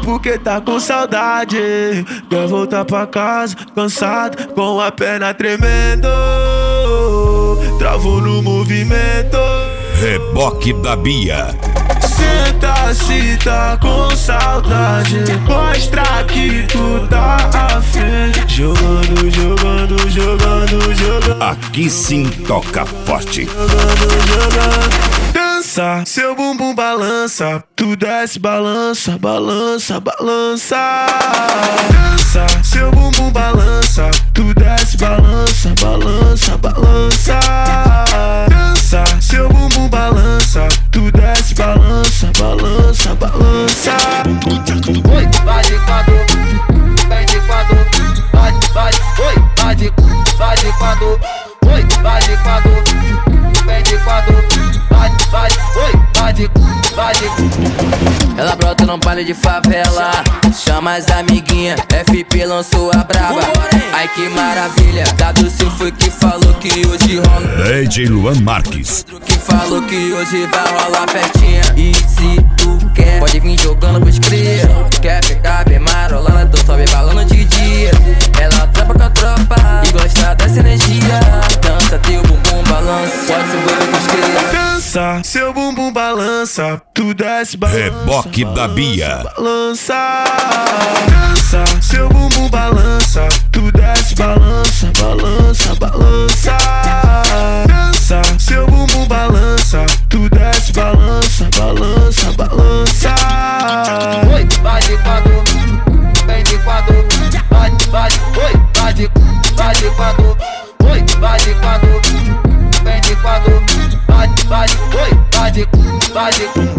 porque tá com saudade. Quer voltar pra casa, cansado, com a perna tremendo. Travou no movimento. Reboque da Bia. Senta se tá com saudade, mostra que tu tá afim. Jogando, jogando, jogando, jogando. Aqui sim toca forte. Jogando, jogando. Dança, seu bumbum balança, tu desce, balança, balança, balança. Dança, seu bumbum balança, tu desce, balança, balança, balança. Dança, seu bumbum balança, tu desce, balança, balança, balança. Oi, vai de quatro, vem de quatro, vai, oi, vai de quatro, oi, vai de quatro, vem de quatro, oi, vai de. Ela brota num baile de favela, chama as amiguinhas, FP lançou a braba. Ai que maravilha, Dado Sil foi que falou que hoje rola. DJ Luan Marques. Que falou que hoje vai rolar festinha. E se tu quer, pode vir jogando pros cria. Quer ficar bem marolando, tu sobe balando de dia. Ela trampa com a tropa e gosta dessa energia. Dança teu bumbum balança, pode subir pros cria. Dança, seu bumbum balança, tu desce, balança. Reboque da Bia. Balança. Dança, seu bumbum balança, tu desce, balança, balança, balança. Dança, seu bumbum balança, tu desce, balança, balança, balança. Oi, vai de quatro, vem de quatro, vai, oi, vai de quatro, oi, vai de quatro, vem de quatro, vai, oi, vai de